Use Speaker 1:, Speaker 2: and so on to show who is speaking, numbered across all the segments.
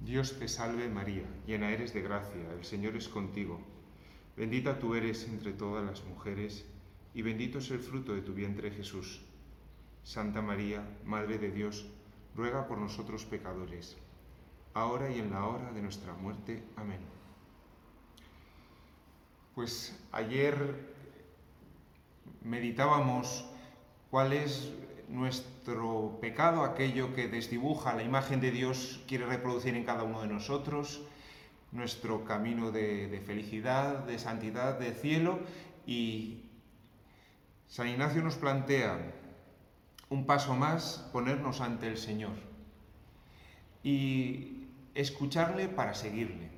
Speaker 1: Dios te salve María, llena eres de gracia, el Señor es contigo. Bendita tú eres entre todas las mujeres, y bendito es el fruto de tu vientre Jesús. Santa María, Madre de Dios, ruega por nosotros pecadores, ahora y en la hora de nuestra muerte. Amén. Pues ayer meditábamos cuál es nuestro pecado, aquello que desdibuja la imagen de Dios, quiere reproducir en cada uno de nosotros, nuestro camino de felicidad, de santidad, de cielo. Y San Ignacio nos plantea un paso más, ponernos ante el Señor y escucharle para seguirle.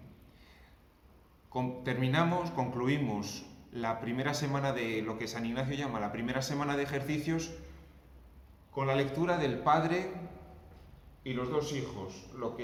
Speaker 1: Concluimos la primera semana de lo que San Ignacio llama la primera semana de ejercicios con la lectura del Padre y los dos hijos,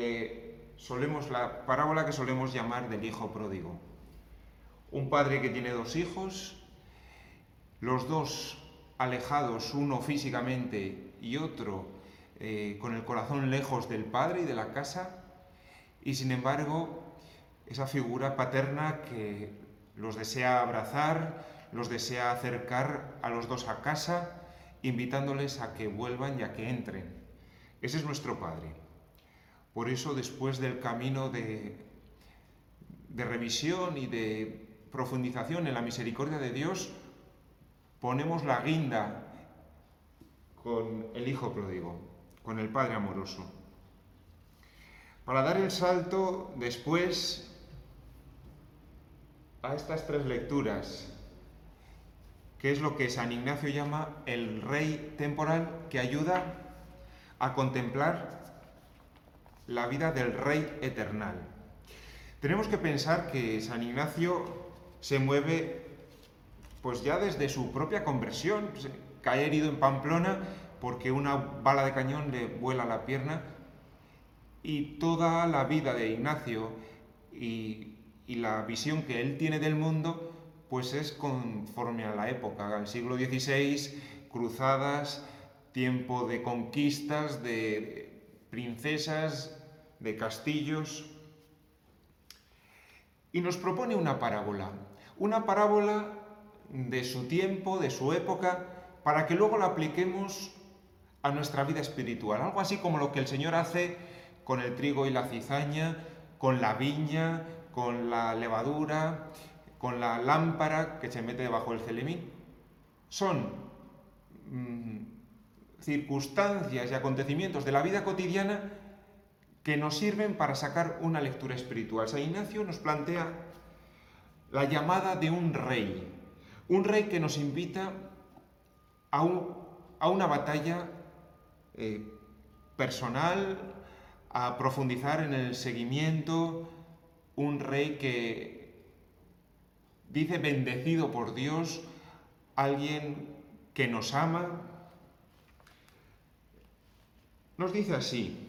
Speaker 1: la parábola que solemos llamar del hijo pródigo. Un padre que tiene dos hijos, los dos alejados, uno físicamente y otro con el corazón lejos del padre y de la casa, y sin embargo esa figura paterna que los desea abrazar, los desea acercar a los dos a casa, invitándoles a que vuelvan y a que entren. Ese es nuestro Padre. Por eso, después del camino de revisión y de profundización en la misericordia de Dios, ponemos la guinda con el Hijo pródigo, con el Padre amoroso. Para dar el salto después a estas tres lecturas, que es lo que San Ignacio llama el Rey temporal, que ayuda a contemplar la vida del Rey eternal. Tenemos que pensar que San Ignacio se mueve pues ya desde su propia conversión. Cae herido en Pamplona porque una bala de cañón le vuela la pierna, y toda la vida de Ignacio y la visión que él tiene del mundo pues es conforme a la época, al siglo XVI, cruzadas, tiempo de conquistas, de princesas, de castillos. Y nos propone una parábola de su tiempo, de su época, para que luego la apliquemos a nuestra vida espiritual. Algo así como lo que el Señor hace con el trigo y la cizaña, con la viña, con la levadura, con la lámpara que se mete debajo del celemín. Son circunstancias y acontecimientos de la vida cotidiana que nos sirven para sacar una lectura espiritual. San Ignacio nos plantea la llamada de un rey que nos invita a una batalla personal, a profundizar en el seguimiento, un rey que dice bendecido por Dios, alguien que nos ama. Nos dice así: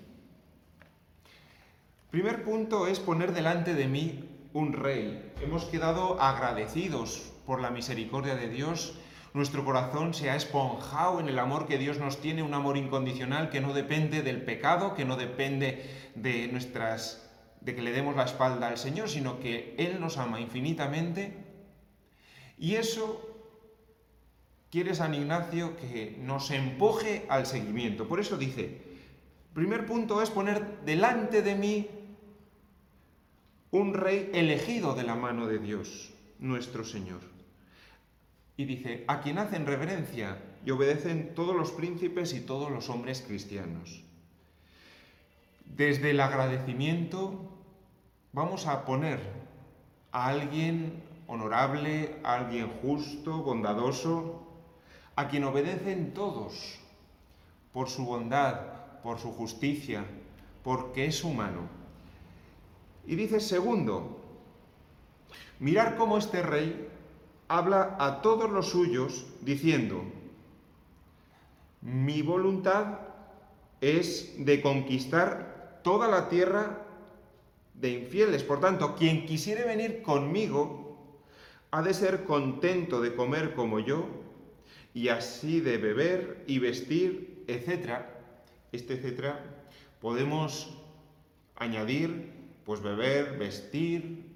Speaker 1: primer punto es poner delante de mí un rey. Hemos quedado agradecidos por la misericordia de Dios. Nuestro corazón se ha esponjado en el amor que Dios nos tiene, un amor incondicional que no depende del pecado, que no depende de que le demos la espalda al Señor, sino que Él nos ama infinitamente. Y eso quiere San Ignacio que nos empuje al seguimiento. Por eso dice, primer punto es poner delante de mí un rey elegido de la mano de Dios, nuestro Señor. Y dice, a quien hacen reverencia y obedecen todos los príncipes y todos los hombres cristianos. Desde el agradecimiento vamos a poner a alguien honorable, a alguien justo, bondadoso, a quien obedecen todos por su bondad, por su justicia, porque es humano. Y dice segundo, mirar cómo este rey habla a todos los suyos diciendo, mi voluntad es de conquistar toda la tierra de infieles. Por tanto, quien quisiere venir conmigo ha de ser contento de comer como yo y así de beber y vestir, etc. Este etcétera podemos añadir, pues beber, vestir,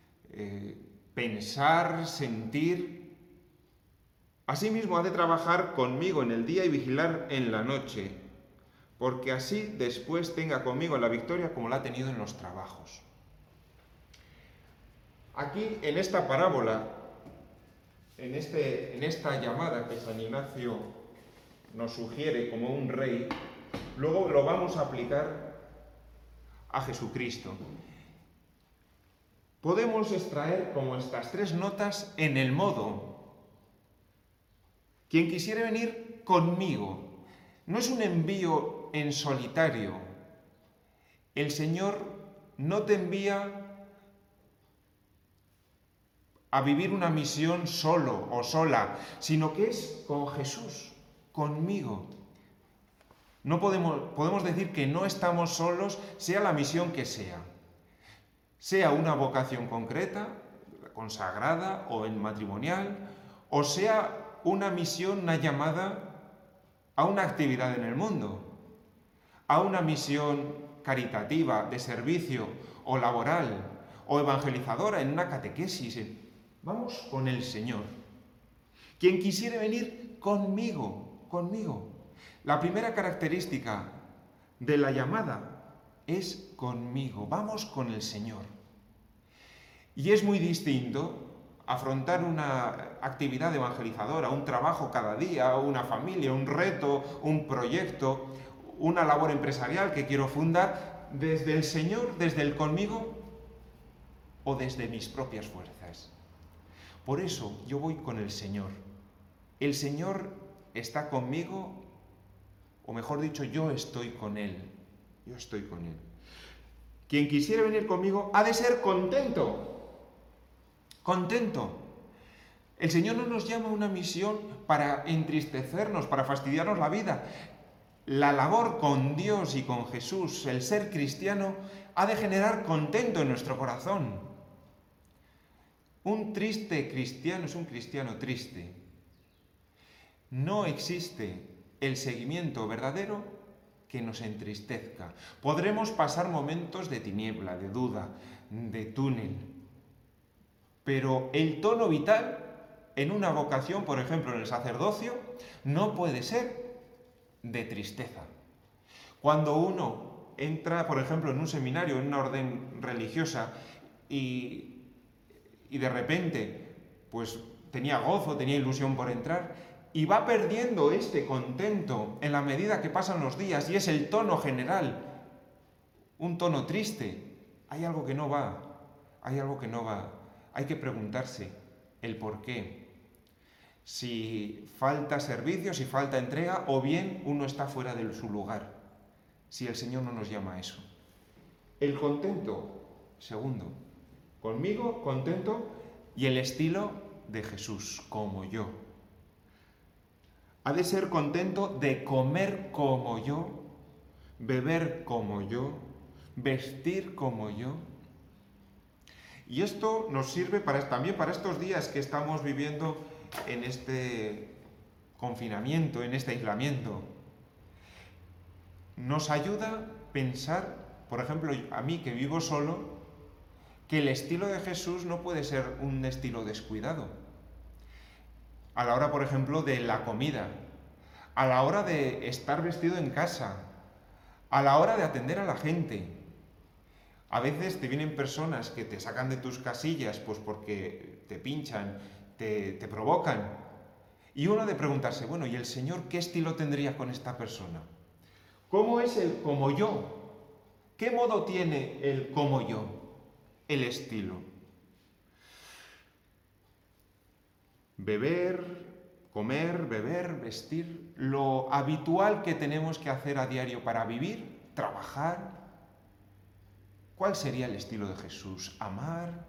Speaker 1: pensar, sentir. Asimismo ha de trabajar conmigo en el día y vigilar en la noche, porque así después tenga conmigo la victoria como la ha tenido en los trabajos. Aquí, en esta parábola, en esta llamada que San Ignacio nos sugiere como un rey, luego lo vamos a aplicar a Jesucristo. Podemos extraer como estas tres notas en el modo. Quien quisiere venir conmigo, no es un envío en solitario. El Señor no te envía a vivir una misión solo o sola, sino que es con Jesús, conmigo. No podemos decir que no estamos solos, sea la misión que sea una vocación concreta, consagrada o en matrimonial, o sea una misión, una llamada a una actividad en el mundo, a una misión caritativa, de servicio o laboral o evangelizadora en una catequesis. Vamos con el Señor. Quien quisiere venir conmigo. La primera característica de la llamada es conmigo. Vamos con el Señor. Y es muy distinto afrontar una actividad evangelizadora, un trabajo cada día, una familia, un reto, un proyecto, una labor empresarial que quiero fundar desde el Señor, desde el conmigo o desde mis propias fuerzas. Por eso yo voy con el Señor. El Señor está conmigo, o mejor dicho, yo estoy con Él. Yo estoy con Él. Quien quisiera venir conmigo ha de ser contento. Contento. El Señor no nos llama a una misión para entristecernos, para fastidiarnos la vida. La labor con Dios y con Jesús, el ser cristiano, ha de generar contento en nuestro corazón. Un triste cristiano es un cristiano triste. No existe el seguimiento verdadero que nos entristezca. Podremos pasar momentos de tiniebla, de duda, de túnel, pero el tono vital en una vocación, por ejemplo en el sacerdocio, no puede ser de tristeza. Cuando uno entra, por ejemplo, en un seminario, en una orden religiosa, y de repente, pues tenía gozo, tenía ilusión por entrar, y va perdiendo este contento en la medida que pasan los días, y es el tono general, un tono triste. Hay algo que no va, Hay que preguntarse el por qué. Si falta servicio, si falta entrega, o bien uno está fuera de su lugar, si el Señor no nos llama a eso. El contento, segundo, conmigo, contento, y el estilo de Jesús, como yo. Ha de ser contento de comer como yo, beber como yo, vestir como yo. Y esto nos sirve también para estos días que estamos viviendo en este confinamiento, en este aislamiento. Nos ayuda a pensar, por ejemplo, a mí que vivo solo, que el estilo de Jesús no puede ser un estilo descuidado. A la hora, por ejemplo, de la comida, a la hora de estar vestido en casa, a la hora de atender a la gente. A veces te vienen personas que te sacan de tus casillas pues porque te pinchan, te provocan. Y uno de preguntarse, bueno, ¿y el Señor qué estilo tendría con esta persona? ¿Cómo es el como yo? ¿Qué modo tiene el como yo? El estilo. Beber, comer, beber, vestir, lo habitual que tenemos que hacer a diario para vivir, trabajar. ¿Cuál sería el estilo de Jesús? Amar.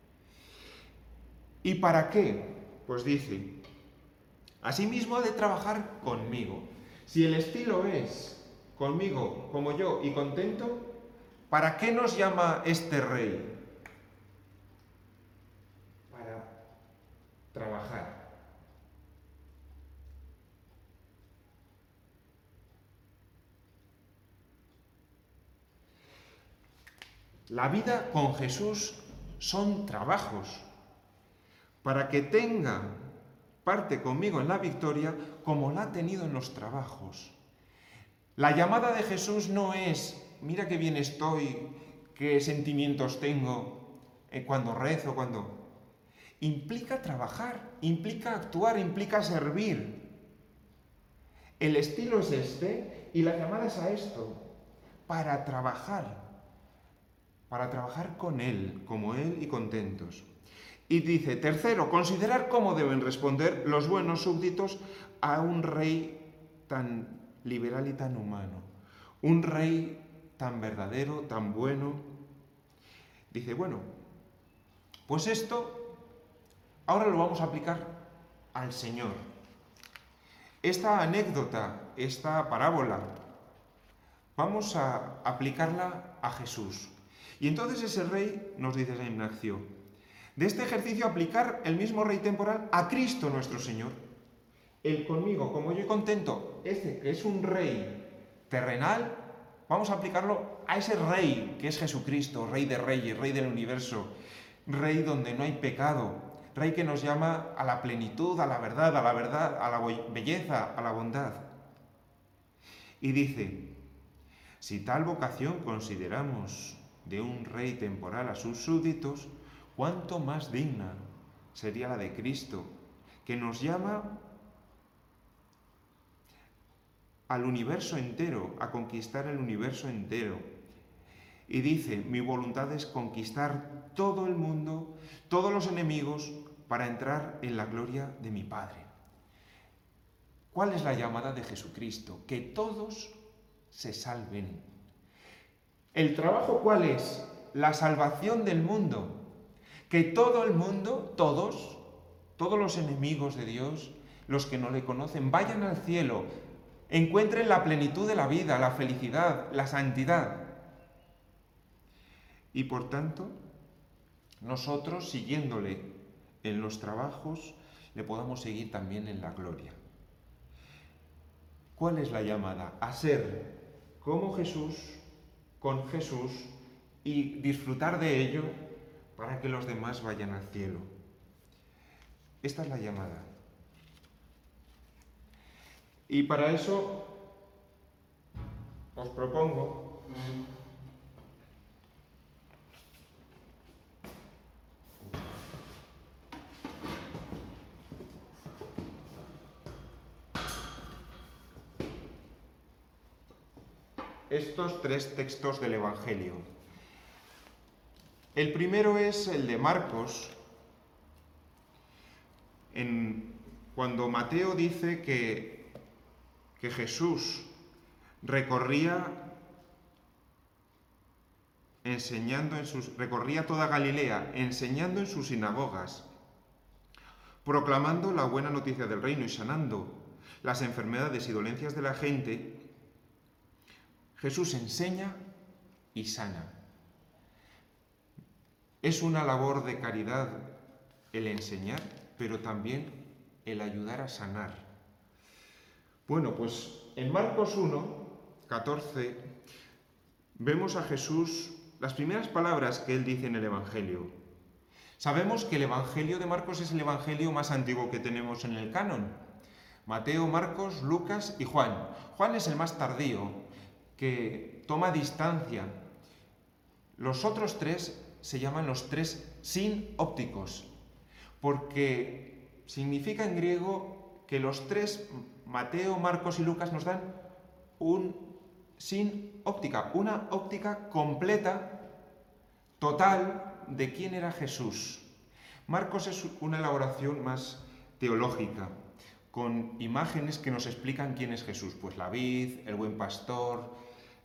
Speaker 1: ¿Y para qué? Pues dice, asimismo ha de trabajar conmigo. Si el estilo es conmigo, como yo, y contento, ¿para qué nos llama este rey? Para trabajar. La vida con Jesús son trabajos. Para que tenga parte conmigo en la victoria como la ha tenido en los trabajos. La llamada de Jesús no es, mira qué bien estoy, qué sentimientos tengo cuando rezo, cuando... Implica trabajar, implica actuar, implica servir. El estilo es este y la llamada es a esto, para trabajar con Él, como Él y contentos. Y dice, tercero, considerar cómo deben responder los buenos súbditos a un rey tan liberal y tan humano, un rey tan verdadero, tan bueno. Dice, bueno, pues esto ahora lo vamos a aplicar al Señor. Esta anécdota, esta parábola, vamos a aplicarla a Jesús. Y entonces ese rey, nos dice San Ignacio, de este ejercicio aplicar el mismo rey temporal a Cristo nuestro Señor. Él conmigo, como yo contento, ese que es un rey terrenal, vamos a aplicarlo a ese rey que es Jesucristo, rey de reyes, rey del universo, rey donde no hay pecado, rey que nos llama a la plenitud, a la verdad, a la belleza, a la bondad. Y dice, si tal vocación consideramos de un rey temporal a sus súbditos, cuánto más digna sería la de Cristo, que nos llama al universo entero, a conquistar el universo entero. Y dice, mi voluntad es conquistar todo el mundo, todos los enemigos, para entrar en la gloria de mi Padre. ¿Cuál es la llamada de Jesucristo? Que todos se salven. ¿El trabajo cuál es? La salvación del mundo. Que todo el mundo, todos los enemigos de Dios, los que no le conocen, vayan al cielo, encuentren la plenitud de la vida, la felicidad, la santidad. Y por tanto, nosotros, siguiéndole en los trabajos, le podamos seguir también en la gloria. ¿Cuál es la llamada? A ser como Jesús, con Jesús, y disfrutar de ello para que los demás vayan al cielo. Esta es la llamada. Y para eso os propongo estos tres textos del Evangelio. El primero es el de Marcos, cuando Mateo dice que Jesús recorría toda Galilea, enseñando en sus sinagogas, proclamando la buena noticia del reino y sanando las enfermedades y dolencias de la gente. Jesús enseña y sana. Es una labor de caridad el enseñar, pero también el ayudar a sanar. Bueno, pues en Marcos 1, 14, vemos a Jesús, las primeras palabras que él dice en el Evangelio. Sabemos que el Evangelio de Marcos es el Evangelio más antiguo que tenemos en el canon. Mateo, Marcos, Lucas y Juan. Juan es el más tardío, que toma distancia. Los otros tres se llaman los tres sinópticos, porque significa en griego que los tres, Mateo, Marcos y Lucas, nos dan un sinóptica, una óptica completa, total, de quién era Jesús. Marcos es una elaboración más teológica, con imágenes que nos explican quién es Jesús, pues la vid, el buen pastor.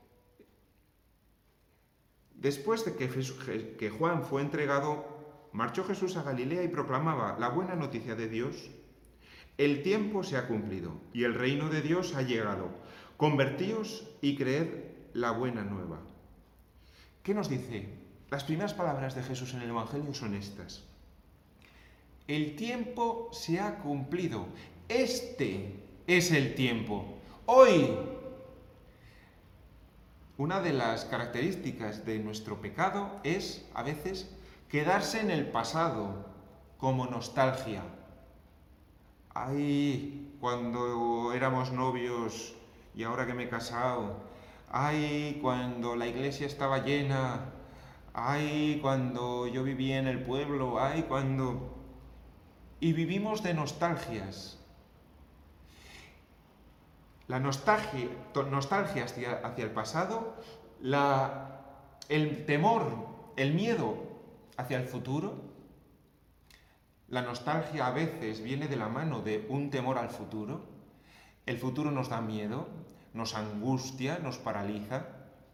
Speaker 1: Después de que Juan fue entregado, marchó Jesús a Galilea y proclamaba la buena noticia de Dios. El tiempo se ha cumplido y el reino de Dios ha llegado. Convertíos y creed la buena nueva. ¿Qué nos dice? Las primeras palabras de Jesús en el Evangelio son estas. El tiempo se ha cumplido. Este es el tiempo. Hoy. Una de las características de nuestro pecado es, a veces, quedarse en el pasado, como nostalgia. Ay, cuando éramos novios y ahora que me he casado. Ay, cuando la iglesia estaba llena. Ay, cuando yo vivía en el pueblo. Ay, cuando... Y vivimos de nostalgias. La nostalgia hacia el pasado, el temor, el miedo hacia el futuro. La nostalgia a veces viene de la mano de un temor al futuro. El futuro nos da miedo, nos angustia, nos paraliza.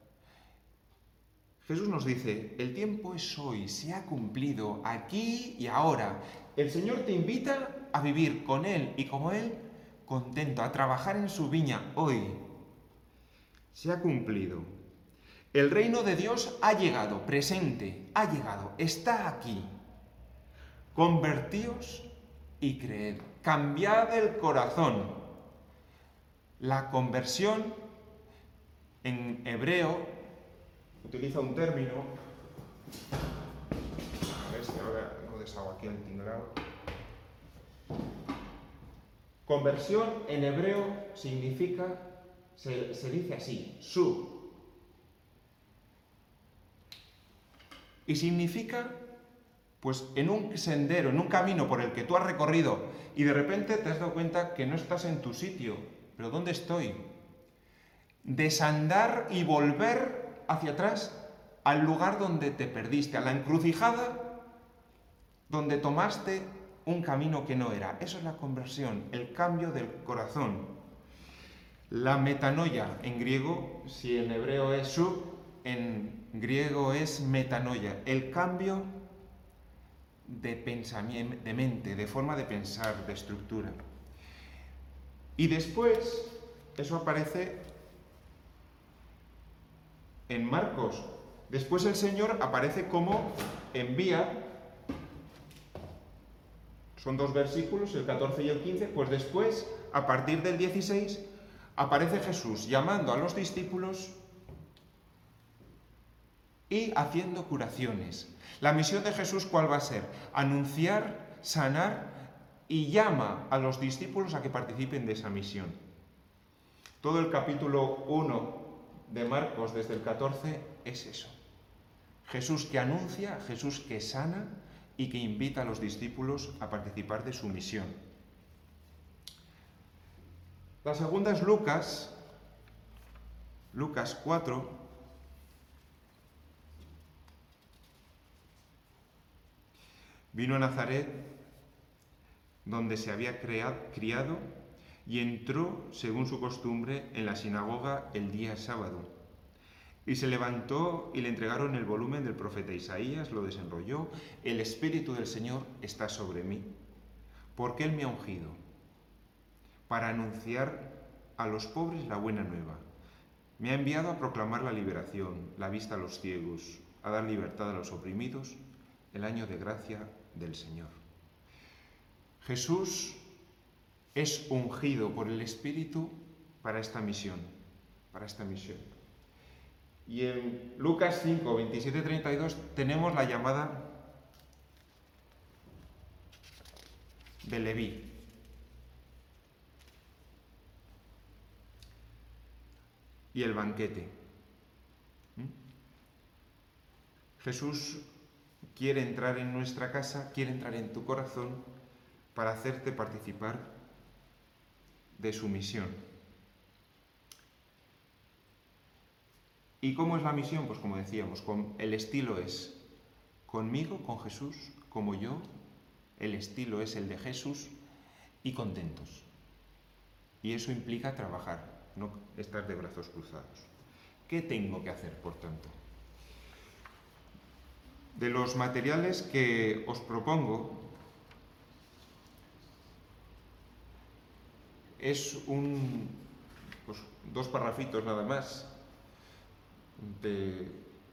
Speaker 1: Jesús nos dice, el tiempo es hoy, se ha cumplido, aquí y ahora. El Señor te invita a vivir con Él y como Él, contento, a trabajar en su viña hoy. Se ha cumplido. El reino de Dios ha llegado, presente, ha llegado, está aquí. Convertíos y creed. Cambiad el corazón. La conversión en hebreo utiliza un término. A ver si ahora no deshago aquí el tinglado. Conversión en hebreo significa, se dice así, su. Y significa, pues en un sendero, en un camino por el que tú has recorrido y de repente te has dado cuenta que no estás en tu sitio. ¿Pero dónde estoy? Desandar y volver hacia atrás al lugar donde te perdiste, a la encrucijada donde tomaste un camino que no era. Eso es la conversión, el cambio del corazón. La metanoia en griego, si en hebreo es sub, en griego es metanoia, el cambio de pensamiento, de mente, de forma de pensar, de estructura. Y después, eso aparece en Marcos. Después el Señor aparece como envía. Son 2 versículos, el 14 y el 15. Pues después, a partir del 16, aparece Jesús llamando a los discípulos y haciendo curaciones. La misión de Jesús, ¿cuál va a ser? Anunciar, sanar y llama a los discípulos a que participen de esa misión. Todo el capítulo 1 de Marcos, desde el 14, es eso. Jesús que anuncia, Jesús que sana y que invita a los discípulos a participar de su misión. La segunda es Lucas 4. Vino a Nazaret, donde se había criado, y entró, según su costumbre, en la sinagoga el día sábado. Y se levantó y le entregaron el volumen del profeta Isaías, lo desenrolló. El Espíritu del Señor está sobre mí, porque Él me ha ungido para anunciar a los pobres la buena nueva. Me ha enviado a proclamar la liberación, la vista a los ciegos, a dar libertad a los oprimidos, el año de gracia del Señor. Jesús es ungido por el Espíritu para esta misión, Y en Lucas 5, 27, 32 tenemos la llamada de Leví. Y el banquete. Jesús quiere entrar en nuestra casa, quiere entrar en tu corazón para hacerte participar de su misión. ¿Y cómo es la misión? Pues como decíamos, el estilo es conmigo, con Jesús, como yo, el estilo es el de Jesús y contentos. Y eso implica trabajar, no estar de brazos cruzados. ¿Qué tengo que hacer, por tanto? De los materiales que os propongo, es 2 parrafitos nada más de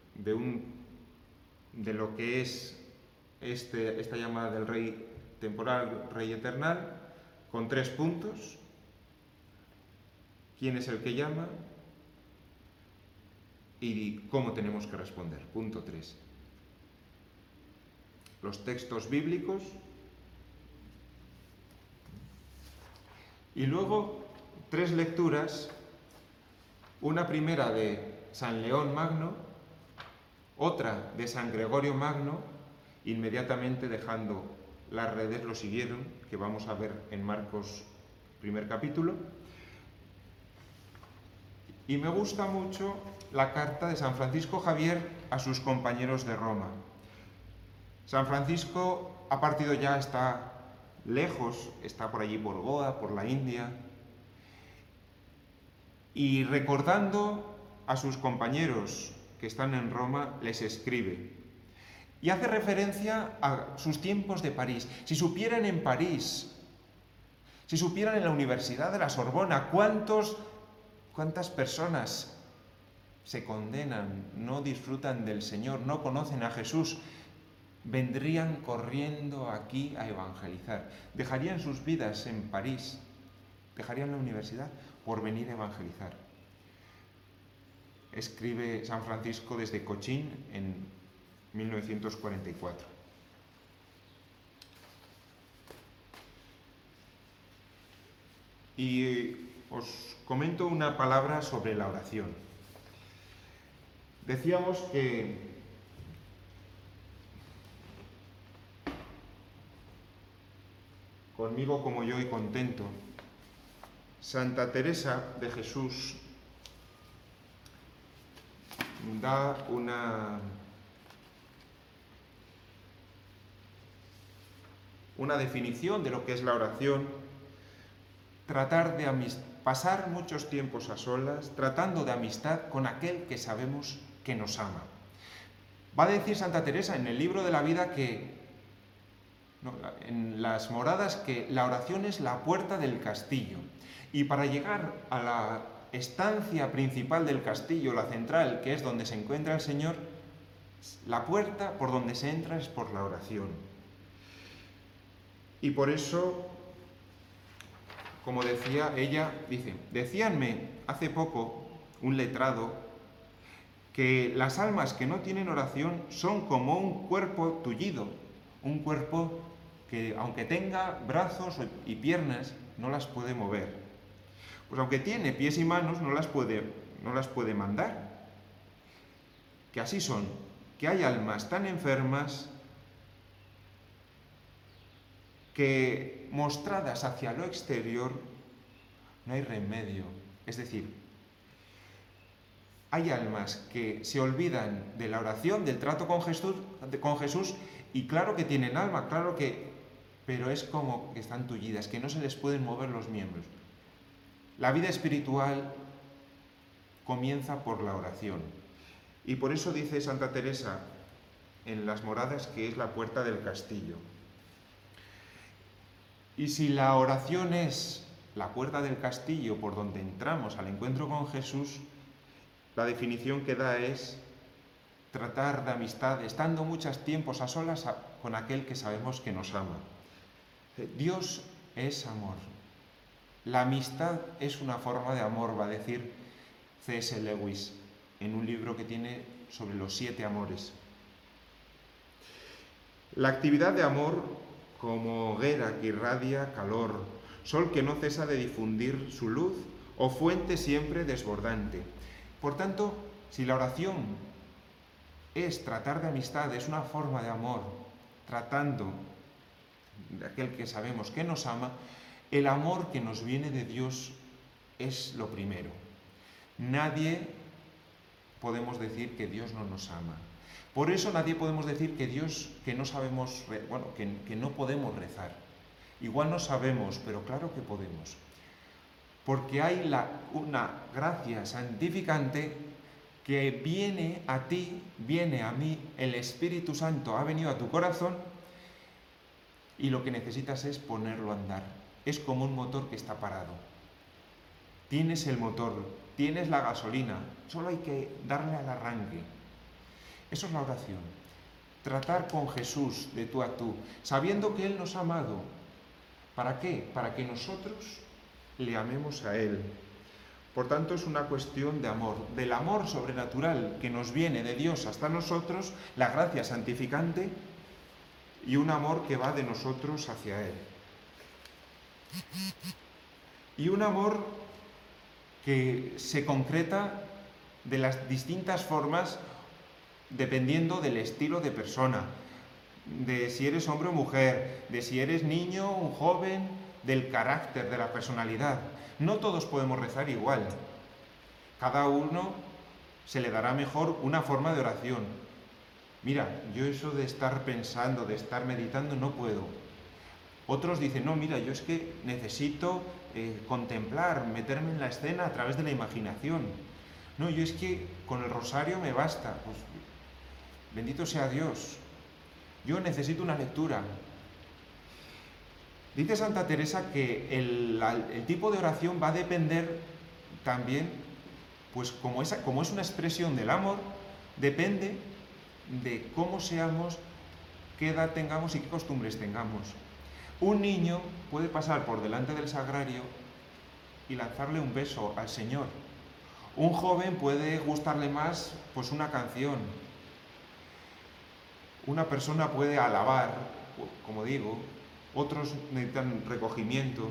Speaker 1: lo que es esta llamada del Rey temporal, Rey eternal, con 3 puntos. ¿Quién es el que llama? y cómo tenemos que responder. Punto 3. Los textos bíblicos. Y luego 3 lecturas, una primera de San León Magno, otra de San Gregorio Magno, inmediatamente dejando las redes lo siguieron, que vamos a ver en Marcos primer capítulo. Y me gusta mucho la carta de San Francisco Javier a sus compañeros de Roma. San Francisco ha partido ya, está lejos, está por allí por Goa, por la India, y recordando a sus compañeros que están en Roma, les escribe. Y hace referencia a sus tiempos de París. Si supieran en París, si supieran en la Universidad de la Sorbona, cuántas personas se condenan, no disfrutan del Señor, no conocen a Jesús, vendrían corriendo aquí a evangelizar. Dejarían sus vidas en París, dejarían la universidad por venir a evangelizar. Escribe San Francisco desde Cochín en 1944. Y os comento una palabra sobre la oración. Decíamos que conmigo como yo y contento, Santa Teresa de Jesús da una definición de lo que es la oración, pasar muchos tiempos a solas, tratando de amistad con aquel que sabemos que nos ama. Va a decir Santa Teresa en el libro de la vida en las moradas, que la oración es la puerta del castillo. Y para llegar a la estancia principal del castillo, la central, que es donde se encuentra el Señor, la puerta por donde se entra es por la oración. Y por eso, como decía ella, dice, decíanme hace poco un letrado que las almas que no tienen oración son como un cuerpo tullido, un cuerpo que aunque tenga brazos y piernas no las puede mover. Pues aunque tiene pies y manos no las puede mandar. Que así son, que hay almas tan enfermas que mostradas hacia lo exterior no hay remedio. Es decir, hay almas que se olvidan de la oración, del trato con Jesús, y claro que tienen alma, pero es como que están tullidas, que no se les pueden mover los miembros. La vida espiritual comienza por la oración. Y por eso dice Santa Teresa en las moradas que es la puerta del castillo. Y si la oración es la puerta del castillo por donde entramos al encuentro con Jesús, la definición que da es tratar de amistad, estando muchos tiempos a solas con aquel que sabemos que nos ama. Dios es amor. La amistad es una forma de amor, va a decir C.S. Lewis en un libro que tiene sobre los 7 amores. La actividad de amor como hoguera que irradia calor, sol que no cesa de difundir su luz o fuente siempre desbordante. Por tanto, si la oración es tratar de amistad, es una forma de amor, tratando de aquel que sabemos que nos ama, el amor que nos viene de Dios es lo primero. Nadie podemos decir que Dios no nos ama. Por eso nadie podemos decir que que no podemos rezar. Igual no sabemos, pero claro que podemos. Porque hay una gracia santificante que viene a ti, viene a mí, el Espíritu Santo ha venido a tu corazón y lo que necesitas es ponerlo a andar. Es como un motor que está parado. Tienes el motor, tienes la gasolina, solo hay que darle al arranque. Eso es la oración. Tratar con Jesús de tú a tú, sabiendo que Él nos ha amado. ¿Para qué? Para que nosotros le amemos a Él. Por tanto, es una cuestión de amor, del amor sobrenatural que nos viene de Dios hasta nosotros, la gracia santificante y un amor que va de nosotros hacia Él. Y un amor que se concreta de las distintas formas dependiendo del estilo de persona, de si eres hombre o mujer, de si eres niño o joven, del carácter, de la personalidad. No todos podemos rezar igual. Cada uno se le dará mejor una forma de oración. Mira, yo eso de estar pensando, de estar meditando, no puedo. Otros dicen, no, mira, yo es que necesito contemplar, meterme en la escena a través de la imaginación. No, yo es que con el rosario me basta. Pues bendito sea Dios. Yo necesito una lectura. Dice Santa Teresa que el tipo de oración va a depender también, pues como es una expresión del amor, depende de cómo seamos, qué edad tengamos y qué costumbres tengamos. Un niño puede pasar por delante del sagrario y lanzarle un beso al Señor. Un joven puede gustarle más, pues, una canción. Una persona puede alabar, como digo, otros necesitan recogimiento.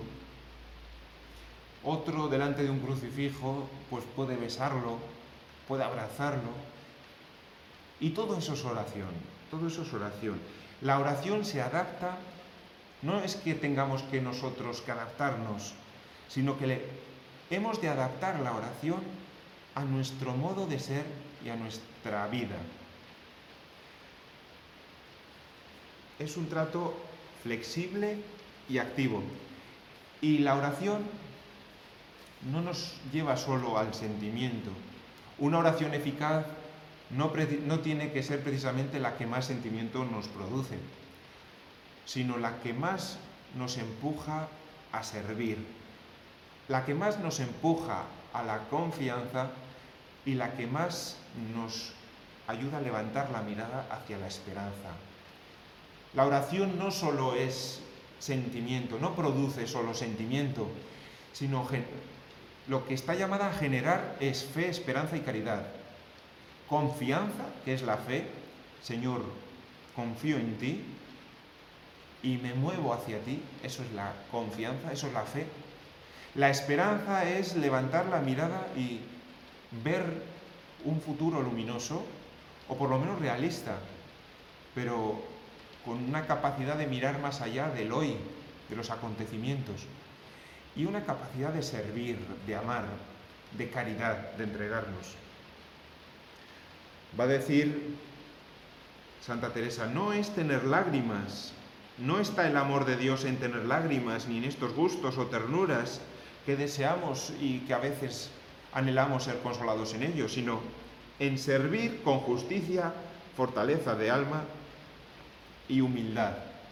Speaker 1: Otro delante de un crucifijo, pues puede besarlo, puede abrazarlo. Y todo eso es oración, todo eso es oración. La oración se adapta, no es que tengamos que nosotros que adaptarnos, sino que hemos de adaptar la oración a nuestro modo de ser y a nuestra vida. Es un trato flexible y activo. Y la oración no nos lleva solo al sentimiento. Una oración eficaz no tiene que ser precisamente la que más sentimiento nos produce, sino la que más nos empuja a servir, la que más nos empuja a la confianza y la que más nos ayuda a levantar la mirada hacia la esperanza. La oración no solo es sentimiento, no produce solo sentimiento, sino lo que está llamada a generar es fe, esperanza y caridad. Confianza, que es la fe, Señor, confío en ti y me muevo hacia ti, eso es la confianza, eso es la fe. La esperanza es levantar la mirada y ver un futuro luminoso, o por lo menos realista, pero con una capacidad de mirar más allá del hoy, de los acontecimientos, y una capacidad de servir, de amar, de caridad, de entregarnos. Va a decir Santa Teresa, no es tener lágrimas, no está el amor de Dios en tener lágrimas, ni en estos gustos o ternuras que deseamos y que a veces anhelamos ser consolados en ellos, sino en servir con justicia, fortaleza de alma y humildad.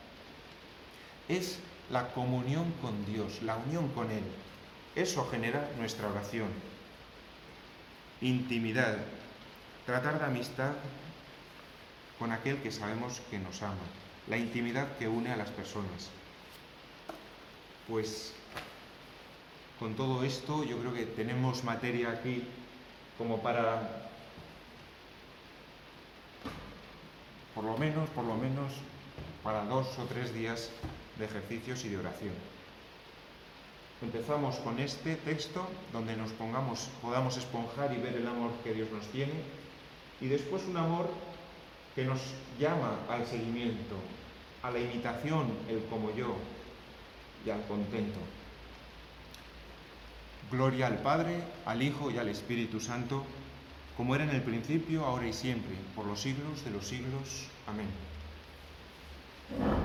Speaker 1: Es la comunión con Dios, la unión con Él. Eso genera nuestra oración. Intimidad. Tratar de amistad con aquel que sabemos que nos ama. La intimidad que une a las personas. Pues con todo esto yo creo que tenemos materia aquí como para por lo menos para 2 o 3 días de ejercicios y de oración. Empezamos con este texto donde podamos esponjar y ver el amor que Dios nos tiene, y después un amor que nos llama al seguimiento, a la imitación, el como yo y al contento. Gloria al Padre, al Hijo y al Espíritu Santo, como era en el principio, ahora y siempre, por los siglos de los siglos. Amén.